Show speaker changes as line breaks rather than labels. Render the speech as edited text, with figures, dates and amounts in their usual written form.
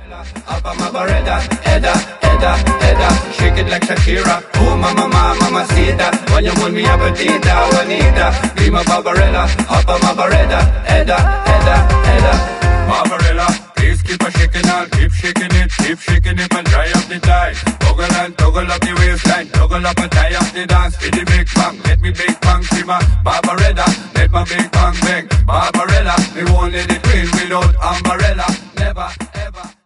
Up on my Beretta, Edda, Edda, Edda. Shake it like Shakira. Oh, mama, mama, mama, see that. When you want me, appetita, Juanita. Be my Barbarella. Up on my Beretta, Edda, Edda, Edda. Barbarella, please keep on shaking on. Keep shaking it and dry up the tie. Toggle up the waistline. Toggle up and tie up the dance. With the big bang, let me big bang. See my Barbarella, let my big bang bang. Barbarella, me won't let it win without umbrella. Never, ever.